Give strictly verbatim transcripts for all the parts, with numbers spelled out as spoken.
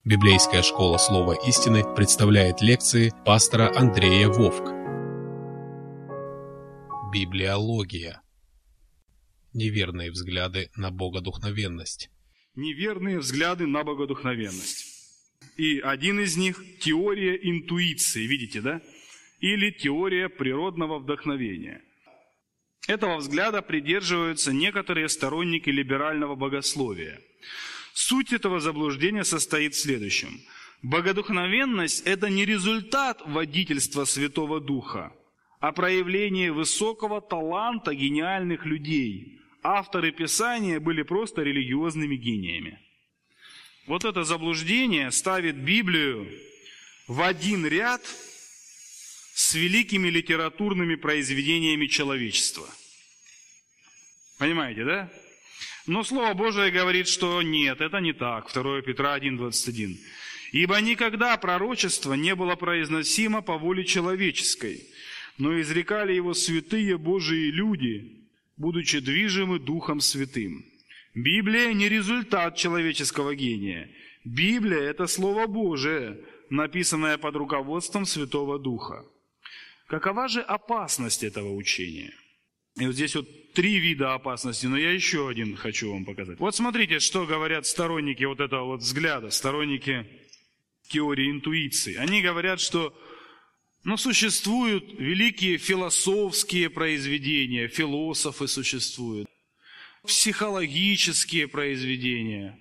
Библейская школа Слова истины представляет лекции пастора Андрея Вовк. Библиология. Неверные взгляды на богодухновенность. Неверные взгляды на богодухновенность. И один из них – теория интуиции, видите, да? Или теория природного вдохновения. Этого взгляда придерживаются некоторые сторонники либерального богословия. Суть этого заблуждения состоит в следующем. Богодухновенность – это не результат водительства Святого Духа, а проявление высокого таланта гениальных людей. Авторы Писания были просто религиозными гениями. Вот это заблуждение ставит Библию в один ряд с великими литературными произведениями человечества. Понимаете, да? Но Слово Божие говорит, что нет, это не так. второе Петра один двадцать один. «Ибо никогда пророчество не было произносимо по воле человеческой, но изрекали его святые Божии люди, будучи движимы Духом Святым». Библия не результат человеческого гения. Библия – это Слово Божие, написанное под руководством Святого Духа. Какова же опасность этого учения? И вот здесь вот три вида опасности, но я еще один хочу вам показать. Вот смотрите, что говорят сторонники вот этого вот взгляда, сторонники теории интуиции. Они говорят, что ну, существуют великие философские произведения, философы существуют, психологические произведения,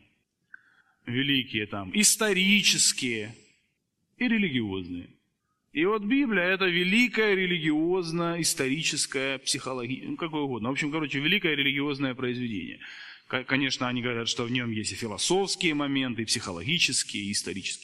великие там, исторические и религиозные. И вот Библия – это великое религиозно-историческое, психологическое, ну, какое угодно. В общем, короче, великое религиозное произведение. Конечно, они говорят, что в нем есть и философские моменты, и психологические, и исторические.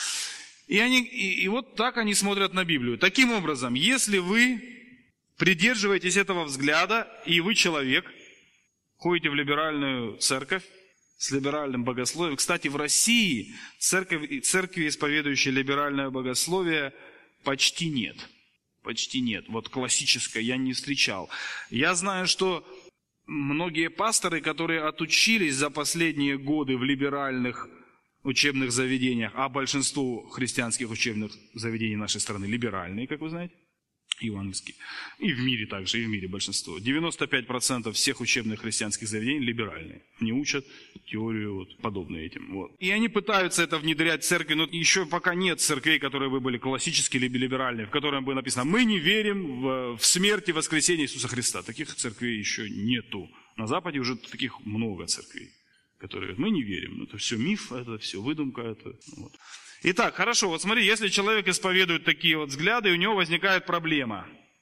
И, они, и, и вот так они смотрят на Библию. Таким образом, если вы придерживаетесь этого взгляда, и вы человек, ходите в либеральную церковь, с либеральным богословием. Кстати, в России церковь, церкви, исповедующие либеральное богословие, почти нет. Почти нет. Вот классическое я не встречал. Я знаю, что многие пасторы, которые отучились за последние годы в либеральных учебных заведениях, а большинство христианских учебных заведений нашей страны либеральные, как вы знаете, евангельские, и в мире также, и в мире большинство. девяносто пять процентов всех учебных христианских заведений либеральные. Не учат теорию вот, подобную этим. Вот. И они пытаются это внедрять в церкви, но еще пока нет церквей, которые бы были классические или либеральные, в которых бы написано: мы не верим в, в смерть и воскресение Иисуса Христа. Таких церквей еще нету. На Западе уже таких много церквей, которые мы не верим. Это все миф, это все выдумка. Это, вот. Итак, хорошо, вот смотри, если человек исповедует такие вот взгляды, у него возникает проблема.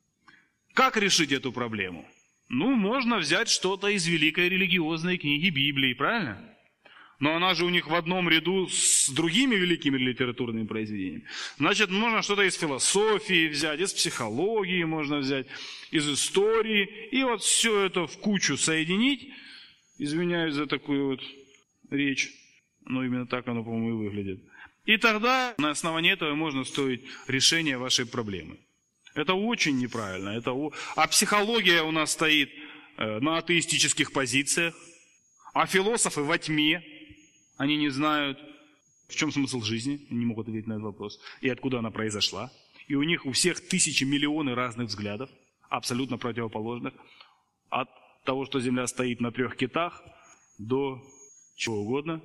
Как решить эту проблему? Ну, можно взять что-то из великой религиозной книги Библии, правильно? Но она же у них в одном ряду с другими великими литературными произведениями. Значит, можно что-то из философии взять, из психологии можно взять, из истории. И вот все это в кучу соединить. Извиняюсь за такую вот речь, но именно так оно, по-моему, и выглядит. И тогда на основании этого можно строить решение вашей проблемы. Это очень неправильно. Это... А психология у нас стоит на атеистических позициях, а философы во тьме. Они не знают, в чем смысл жизни, они не могут ответить на этот вопрос, и откуда она произошла. И у них у всех тысячи, миллионы разных взглядов, абсолютно противоположных. От того, что Земля стоит на трех китах, до чего угодно.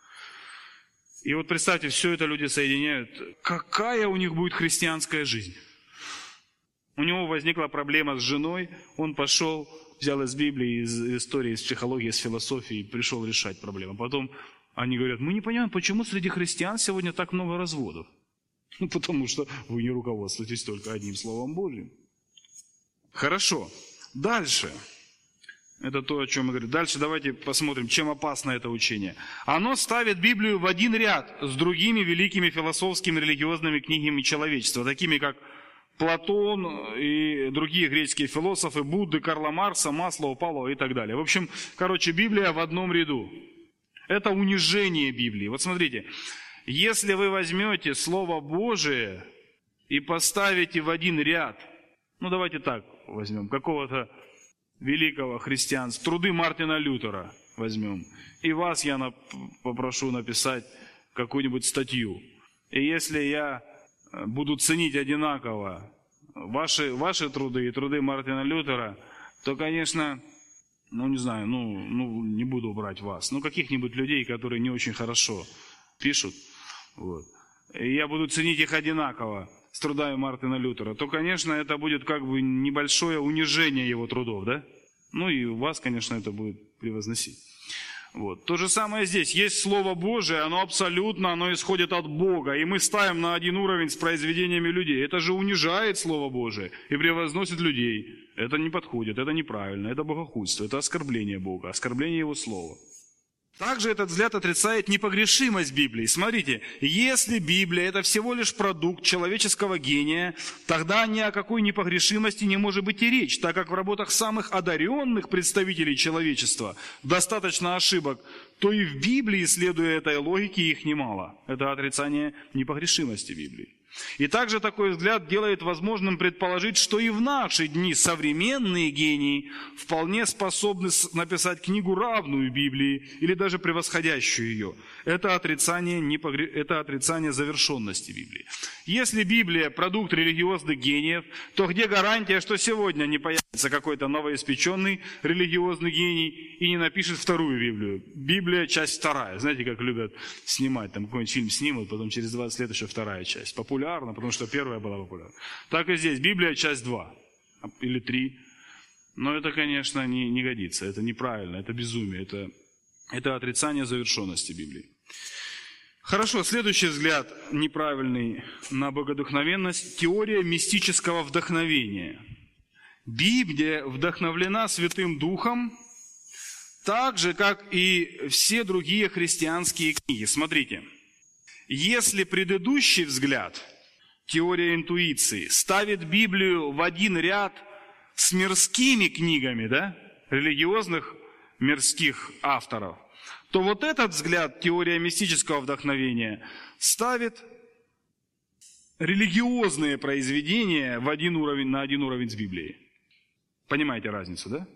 И вот представьте, все это люди соединяют. Какая у них будет христианская жизнь? У него возникла проблема с женой, он пошел, взял из Библии, из истории, из психологии, из философии, и пришел решать проблему. Потом они говорят: мы не понимаем, почему среди христиан сегодня так много разводов. Ну, потому что вы не руководствуетесь только одним Словом Божьим. Хорошо. Дальше. Это то, о чем я говорю. Дальше давайте посмотрим, чем опасно это учение. Оно ставит Библию в один ряд с другими великими философскими религиозными книгами человечества, такими как Платон и другие греческие философы, Будды, Карла Маркса, Маслоу, Павлова и так далее. В общем, короче, Библия в одном ряду. Это унижение Библии. Вот смотрите, если вы возьмете Слово Божие и поставите в один ряд, ну давайте так возьмем, какого-то великого христианства, труды Мартина Лютера возьмем, и вас я попрошу написать какую-нибудь статью. И если я буду ценить одинаково ваши, ваши труды и труды Мартина Лютера, то, конечно, ну, не знаю, ну, ну не буду брать вас, но каких-нибудь людей, которые не очень хорошо пишут, вот, и я буду ценить их одинаково с трудами Мартина Лютера, то, конечно, это будет как бы небольшое унижение его трудов, да? Ну и вас, конечно, это будет превозносить. Вот. То же самое здесь. Есть Слово Божие, оно абсолютно, оно исходит от Бога. И мы ставим на один уровень с произведениями людей. Это же унижает Слово Божие и превозносит людей. Это не подходит, это неправильно, это богохульство, это оскорбление Бога, оскорбление Его Слова. Также этот взгляд отрицает непогрешимость Библии. Смотрите, если Библия – это всего лишь продукт человеческого гения, тогда ни о какой непогрешимости не может быть и речь, так как в работах самых одаренных представителей человечества достаточно ошибок, то и в Библии, следуя этой логике, их немало. Это отрицание непогрешимости Библии. И также такой взгляд делает возможным предположить, что и в наши дни современные гении вполне способны написать книгу, равную Библии, или даже превосходящую ее. Это отрицание, непогр... Это отрицание завершенности Библии. Если Библия – продукт религиозных гениев, то где гарантия, что сегодня не появится какой-то новоиспеченный религиозный гений и не напишет вторую Библию? Библия – часть вторая. Знаете, как любят снимать, там какой-нибудь фильм снимут, потом через двадцать лет еще вторая часть. Популярна, потому что первая была популярна. Так и здесь. Библия – часть два или три. Но это, конечно, не, не годится. Это неправильно, это безумие, это, это отрицание завершенности Библии. Хорошо, следующий взгляд неправильный на богодухновенность – теория мистического вдохновения. Библия вдохновлена Святым Духом, так же, как и все другие христианские книги. Смотрите, если предыдущий взгляд, теория интуиции, ставит Библию в один ряд с мирскими книгами, да, религиозных мирских авторов, то вот этот взгляд, теория мистического вдохновения, ставит религиозные произведения в один уровень, на один уровень с Библией. Понимаете разницу, да?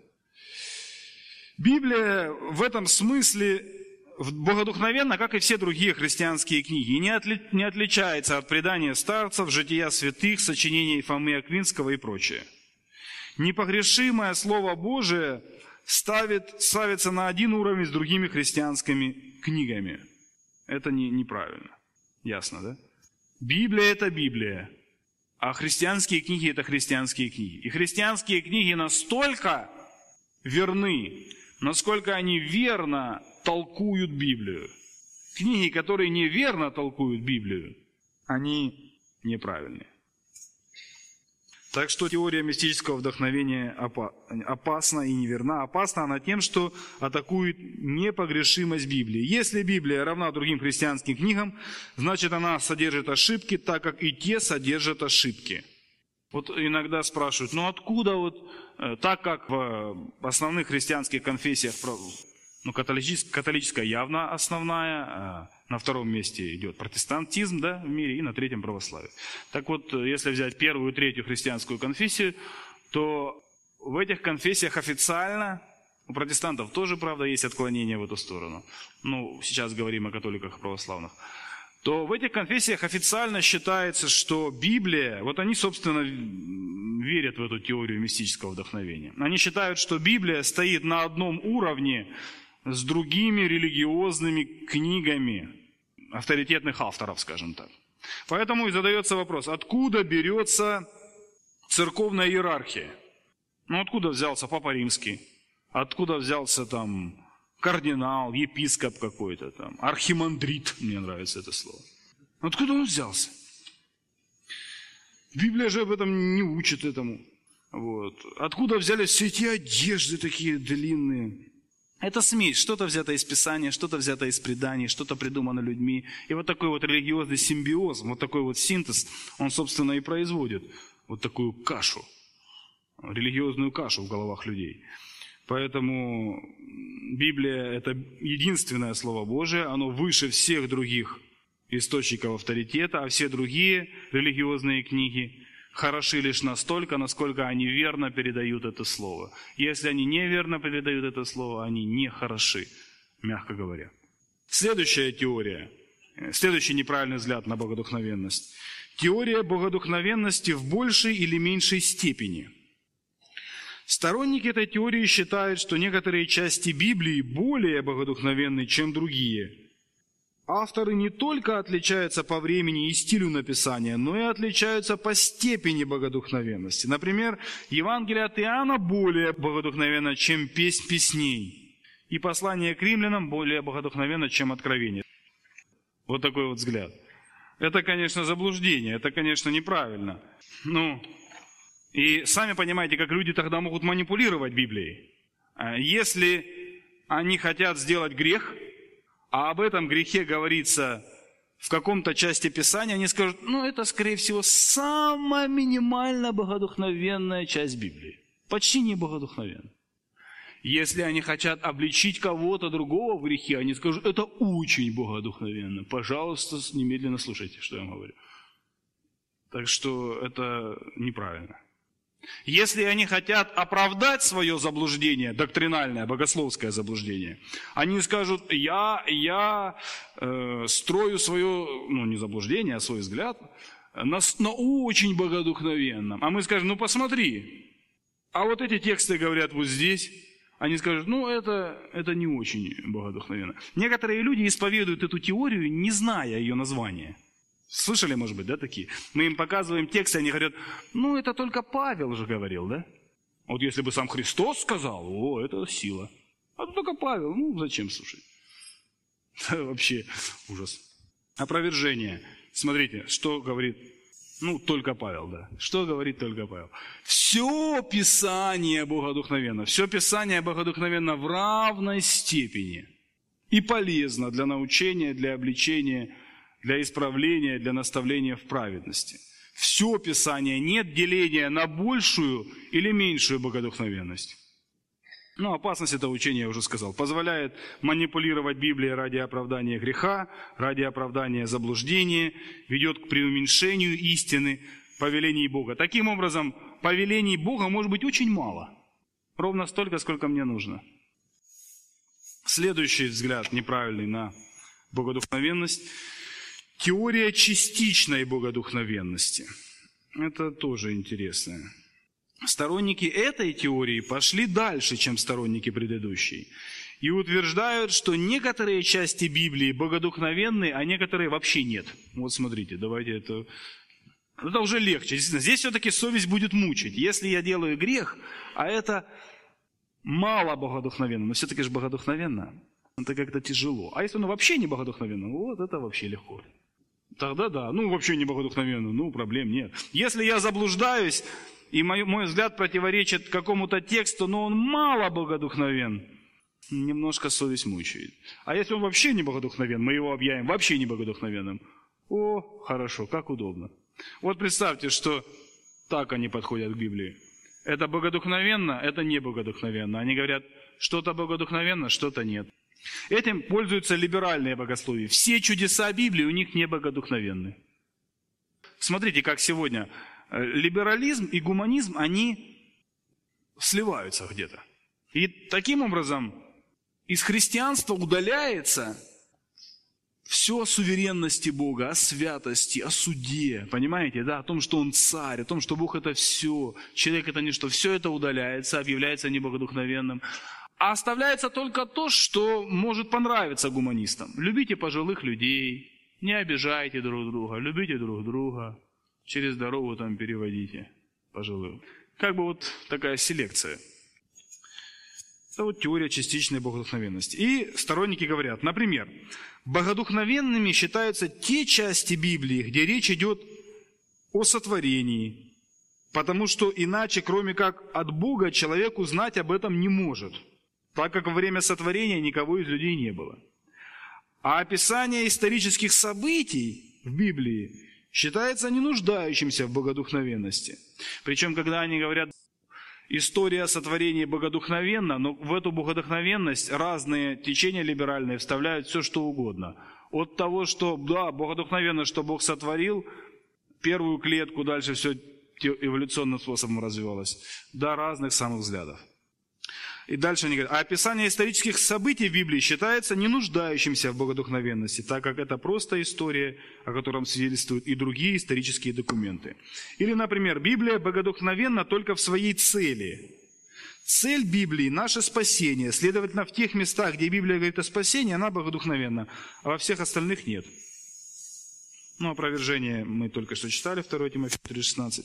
Библия в этом смысле богодухновенна, как и все другие христианские книги, и не, отли, не отличается от предания старцев, жития святых, сочинений Фомы Аквинского и прочее. Непогрешимое Слово Божие ставит, ставится на один уровень с другими христианскими книгами. Это не, неправильно. Ясно, да? Библия – это Библия, а христианские книги – это христианские книги. И христианские книги настолько верны, насколько они верно толкуют Библию. Книги, которые неверно толкуют Библию, они неправильные. Так что теория мистического вдохновения опасна и неверна. Опасна она тем, что атакует непогрешимость Библии. Если Библия равна другим христианским книгам, значит она содержит ошибки, так как и те содержат ошибки. Вот иногда спрашивают, ну откуда вот, так как в основных христианских конфессиях, ну католическая, католическая явно основная, а на втором месте идет протестантизм, да, в мире, и на третьем православие. Так вот, если взять первую и третью христианскую конфессию, то в этих конфессиях официально, у протестантов тоже, правда, есть отклонения в эту сторону, ну, сейчас говорим о католиках и православных, то в этих конфессиях официально считается, что Библия, вот они, собственно, верят в эту теорию мистического вдохновения. Они считают, что Библия стоит на одном уровне с другими религиозными книгами авторитетных авторов, скажем так. Поэтому и задается вопрос, откуда берется церковная иерархия? Ну, откуда взялся Папа Римский? Откуда взялся там кардинал, епископ какой-то там, архимандрит, мне нравится это слово. Откуда он взялся? Библия же об этом не учит этому. Вот. Откуда взялись все эти одежды такие длинные? Это смесь, что-то взято из Писания, что-то взято из преданий, что-то придумано людьми. И вот такой вот религиозный симбиоз, вот такой вот синтез, он, собственно, и производит вот такую кашу, религиозную кашу в головах людей. Поэтому Библия – это единственное Слово Божие, оно выше всех других источников авторитета, а все другие религиозные книги хороши лишь настолько, насколько они верно передают это слово. Если они неверно передают это слово, они не хороши, мягко говоря. Следующая теория – Следующий неправильный взгляд на богодухновенность. Теория богодухновенности в большей или меньшей степени. Сторонники этой теории считают, что некоторые части Библии более богодухновенны, чем другие. Авторы не только отличаются по времени и стилю написания, но и отличаются по степени богодухновенности. Например, Евангелие от Иоанна более богодухновенно, чем Песнь песней. И послание к римлянам более богодухновенно, чем Откровение. Вот такой вот взгляд. Это, конечно, заблуждение, это, конечно, неправильно. Ну, и сами понимаете, как люди тогда могут манипулировать Библией. Если они хотят сделать грех, а об этом грехе говорится в каком-то части Писания, они скажут, ну, это, скорее всего, самая минимально богодухновенная часть Библии. Почти не богодухновенная. Если они хотят обличить кого-то другого в грехе, они скажут, это очень богодухновенно. Пожалуйста, немедленно слушайте, что я вам говорю. Так что это неправильно. Если они хотят оправдать свое заблуждение, доктринальное, богословское заблуждение, они скажут, я, я э, строю свое, ну не заблуждение, а свой взгляд на, на очень богодухновенном. А мы скажем, ну посмотри, а вот эти тексты говорят вот здесь. Они скажут, ну это, это не очень богодухновенно. Некоторые люди исповедуют эту теорию, не зная ее названия. Слышали, может быть, да, такие? Мы им показываем тексты, они говорят, ну, это только Павел же говорил, да? Вот если бы сам Христос сказал, о, это сила. А тут только Павел, ну, зачем слушать? Вообще ужас. Опровержение. Смотрите, что говорит, ну, только Павел, да. Что говорит только Павел? Все Писание богодухновенно, все Писание богодухновенно в равной степени. И полезно для научения, для обличения, для исправления, для наставления в праведности. Все Писание, нет деления на большую или меньшую богодухновенность. Ну, опасность этого учения, я уже сказал, позволяет манипулировать Библией ради оправдания греха, ради оправдания заблуждения, ведет к преуменьшению истины, повелений Бога. Таким образом, повелений Бога может быть очень мало. Ровно столько, сколько мне нужно. Следующий взгляд неправильный на богодухновенность. Теория частичной богодухновенности. Это тоже интересно. Сторонники этой теории пошли дальше, чем сторонники предыдущей. И утверждают, что некоторые части Библии богодухновенны, а некоторые вообще нет. Вот смотрите, давайте это... Это уже легче. Здесь все-таки совесть будет мучить. Если я делаю грех, а это мало богодухновенно, но все-таки же богодухновенно, это как-то тяжело. А если оно вообще не богодухновенно, вот это вообще легко. Тогда да, ну вообще не богодухновенно, ну проблем нет. Если я заблуждаюсь, и мой, мой взгляд противоречит какому-то тексту, но он мало богодухновен, немножко совесть мучает. А если он вообще не богодухновен, мы его объявим вообще не богодухновенным. О, хорошо, как удобно. Вот представьте, что так они подходят к Библии. Это богодухновенно, это не богодухновенно. Они говорят, что-то богодухновенно, что-то нет. Этим пользуются либеральные богословия. Все чудеса Библии у них не богодухновенны. Смотрите, как сегодня либерализм и гуманизм, они сливаются где-то. И таким образом из христианства удаляется все о суверенности Бога, о святости, о суде. Понимаете, да? О том, что Он царь, о том, что Бог это все, человек это ничто. Все это удаляется, объявляется небогодухновенным. А оставляется только то, что может понравиться гуманистам. Любите пожилых людей, не обижайте друг друга, любите друг друга, через дорогу там переводите пожилых. Как бы вот такая селекция. Это вот теория частичной богодухновенности. И сторонники говорят, например, богодухновенными считаются те части Библии, где речь идет о сотворении, потому что иначе, кроме как от Бога, человек узнать об этом не может, так как во время сотворения никого из людей не было. А описание исторических событий в Библии считается не нуждающимся в богодухновенности. Причем, когда они говорят, история сотворения богодухновенна, но в эту богодухновенность разные течения либеральные вставляют все, что угодно. От того, что, да, богодухновенно, что Бог сотворил, первую клетку, дальше все эволюционным способом развивалось, до разных самых взглядов. И дальше они говорят, а описание исторических событий в Библии считается не нуждающимся в богодухновенности, так как это просто история, о котором свидетельствуют и другие исторические документы. Или, например, Библия богодухновенна только в своей цели. Цель Библии – наше спасение. Следовательно, в тех местах, где Библия говорит о спасении, она богодухновенна, а во всех остальных нет. Ну, опровержение мы только что читали, второе Тимофею три шестнадцать.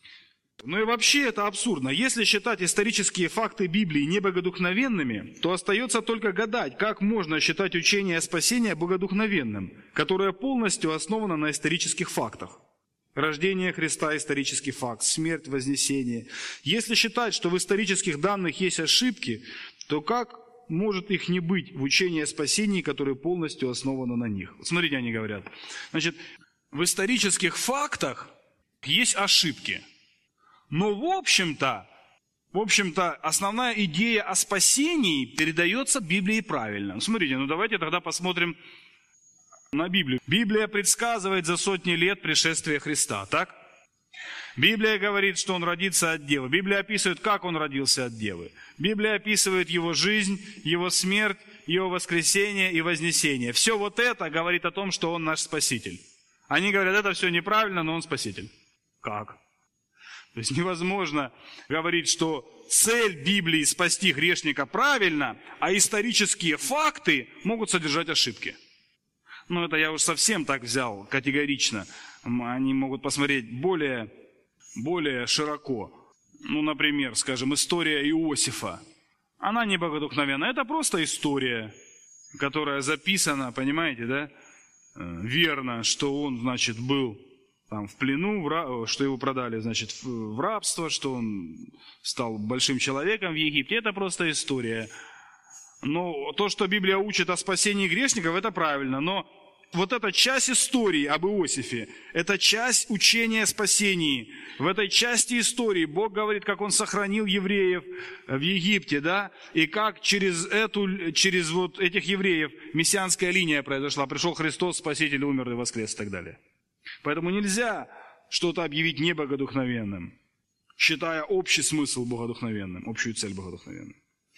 Ну и вообще это абсурдно. Если считать исторические факты Библии небогодухновенными, то остается только гадать, как можно считать учение о спасении богодухновенным, которое полностью основано на исторических фактах. Рождение Христа – исторический факт, смерть, вознесение. Если считать, что в исторических данных есть ошибки, то как может их не быть в учении о спасении, которое полностью основано на них? Вот смотрите, они говорят. Значит, в исторических фактах есть ошибки. Но в общем-то, в общем-то, основная идея о спасении передается Библии правильно. Смотрите, ну давайте тогда посмотрим на Библию. Библия предсказывает за сотни лет пришествие Христа, так? Библия говорит, что Он родится от Девы. Библия описывает, как Он родился от Девы. Библия описывает Его жизнь, Его смерть, Его воскресение и вознесение. Все вот это говорит о том, что Он наш Спаситель. Они говорят, это все неправильно, но Он Спаситель. Как? То есть невозможно говорить, что цель Библии спасти грешника правильно, а исторические факты могут содержать ошибки. Ну, это я уж совсем так взял, категорично. Они могут посмотреть более, более широко. Ну, например, скажем, история Иосифа. Она не богодухновенна, это просто история, которая записана, понимаете, да? Верно, что он, значит, был там в плену, что его продали, значит, в рабство, что он стал большим человеком в Египте. Это просто история. Но то, что Библия учит о спасении грешников, это правильно. Но вот эта часть истории об Иосифе, это часть учения о спасении. В этой части истории Бог говорит, как Он сохранил евреев в Египте, да, и как через, эту, через вот этих евреев мессианская линия произошла. Пришел Христос, Спаситель, умер и воскрес и так далее. Поэтому нельзя что-то объявить небогодухновенным, считая общий смысл богодухновенным, общую цель богодухновенным.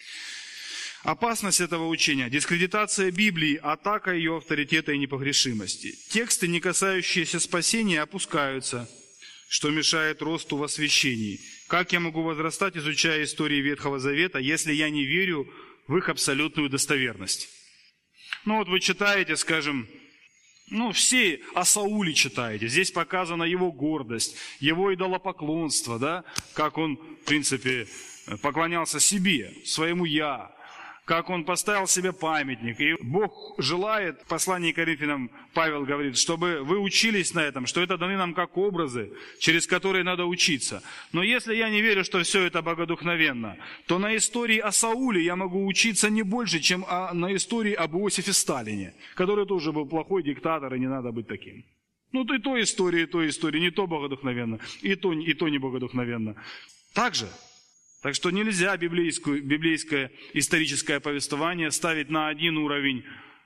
Опасность этого учения – дискредитация Библии, атака ее авторитета и непогрешимости. Тексты, не касающиеся спасения, опускаются, что мешает росту в освящении. Как я могу возрастать, изучая истории Ветхого Завета, если я не верю в их абсолютную достоверность? Ну вот вы читаете, скажем, ну все о Сауле читаете. Здесь показана его гордость, его идолопоклонство, да, как он, в принципе, поклонялся себе, своему «я», как он поставил себе памятник. И Бог желает, в послании к Коринфянам Павел говорит, чтобы вы учились на этом, что это даны нам как образы, через которые надо учиться. Но если я не верю, что все это богодухновенно, то на истории о Сауле я могу учиться не больше, чем на истории об Иосифе Сталине, который тоже был плохой диктатор, и не надо быть таким. Ну, то и то история, и то история, не то богодухновенно, и то, и то не богодухновенно. Так же. Так что нельзя библейскую, библейское историческое повествование ставить на один уровень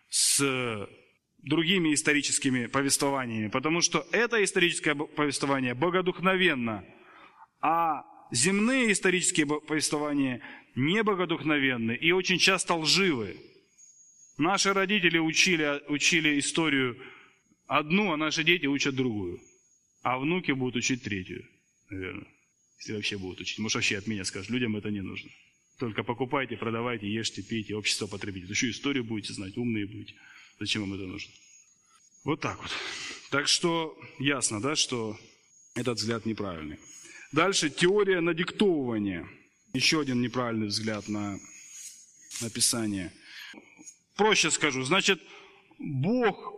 с другими историческими повествованиями, потому что это историческое повествование богодухновенно, а земные исторические повествования не богодухновенны и очень часто лживы. Наши родители учили, учили историю одну, а наши дети учат другую, а внуки будут учить третью, наверное. Если вообще будут учить. Может, вообще от меня скажут, людям это не нужно. Только покупайте, продавайте, ешьте, пейте, общество потребителей. Еще историю будете знать, умные будете. Зачем вам это нужно? Вот так вот. Так что ясно, да, что этот взгляд неправильный. Дальше теория надиктовывания. Еще один неправильный взгляд на написание. Проще скажу. Значит, Бог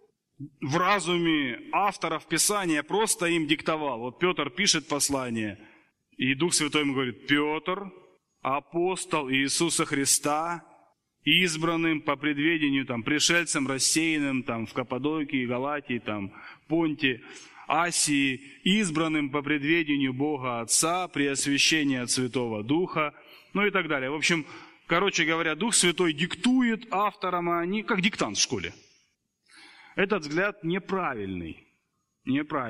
в разуме авторов Писания просто им диктовал. Вот Петр пишет послание, и Дух Святой ему говорит: Петр, апостол Иисуса Христа, избранным по предведению, там, пришельцам, рассеянным там, в Каппадокии, Галатии, там, Понте, Асии, избранным по предведению Бога Отца, при освящении от Святого Духа, ну и так далее. В общем, короче говоря, Дух Святой диктует авторам, а они как диктант в школе. Этот взгляд неправильный.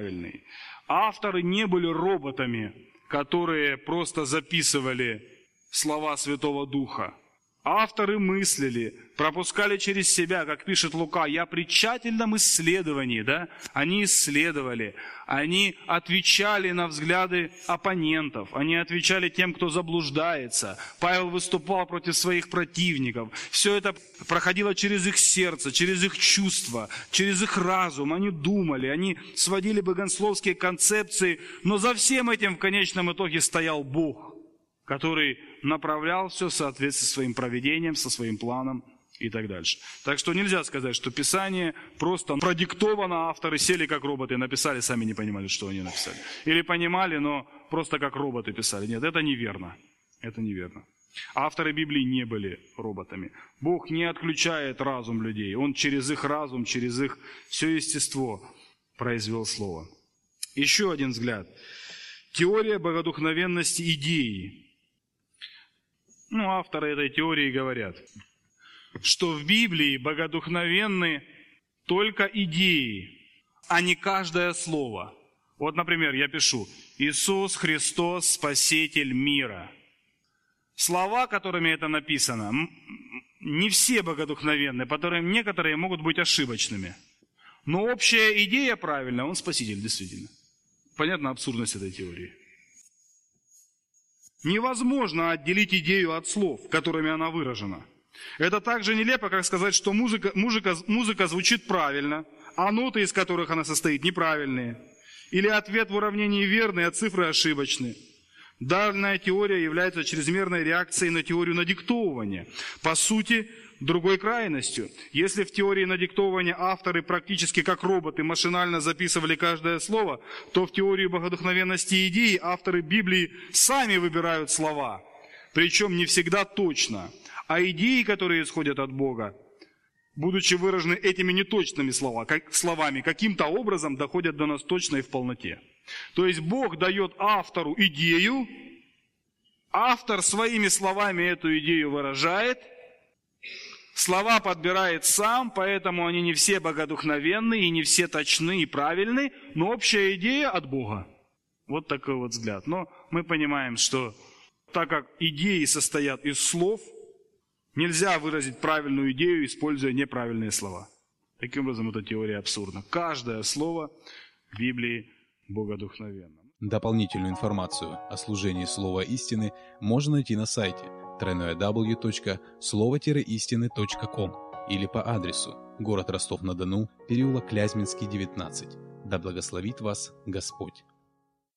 Неправильный. Авторы не были роботами, которые просто записывали слова Святого Духа. Авторы мыслили, пропускали через себя, как пишет Лука, я при тщательном исследовании, да, они исследовали, они отвечали на взгляды оппонентов, они отвечали тем, кто заблуждается. Павел выступал против своих противников. Все это проходило через их сердце, через их чувства, через их разум. Они думали, они сводили богословские концепции, но за всем этим в конечном итоге стоял Бог, который направлял все в соответствии со своим провидением, со своим планом и так дальше. Так что нельзя сказать, что Писание просто продиктовано, авторы сели как роботы, написали, сами не понимали, что они написали. Или понимали, но просто как роботы писали. Нет, это неверно. Это неверно. Авторы Библии не были роботами. Бог не отключает разум людей. Он через их разум, через их все естество произвел Слово. Еще один взгляд. Теория богодухновенности идеи. Ну, авторы этой теории говорят, что в Библии богодухновенны только идеи, а не каждое слово. Вот, например, я пишу «Иисус Христос, Спаситель мира». Слова, которыми это написано, не все богодухновенны, которые некоторые могут быть ошибочными. Но общая идея правильная, Он Спаситель, действительно. Понятна абсурдность этой теории. Невозможно отделить идею от слов, которыми она выражена. Это так же нелепо, как сказать, что музыка, музыка, музыка звучит правильно, а ноты, из которых она состоит, неправильные. Или ответ в уравнении верный, а цифры ошибочны. Данная теория является чрезмерной реакцией на теорию надиктовывания. По сути, другой крайностью. Если в теории надиктовывания авторы практически как роботы машинально записывали каждое слово, то в теории богодухновенности идеи авторы Библии сами выбирают слова. Причем не всегда точно. А идеи, которые исходят от Бога, будучи выражены этими неточными слова, как, словами, каким-то образом доходят до нас точно и в полноте. То есть Бог дает автору идею, автор своими словами эту идею выражает, слова подбирает сам, поэтому они не все богодухновенны и не все точны и правильны, но общая идея от Бога. Вот такой вот взгляд. Но мы понимаем, что так как идеи состоят из слов, нельзя выразить правильную идею, используя неправильные слова. Таким образом, эта теория абсурдна. Каждое слово в Библии богодухновенно. Дополнительную информацию о служении Слова Истины можно найти на сайте дабл ю дабл ю дабл ю точка слово истины точка ком или по адресу город Ростов-на-Дону, переулок Клязьминский, девятнадцать. Да благословит вас Господь!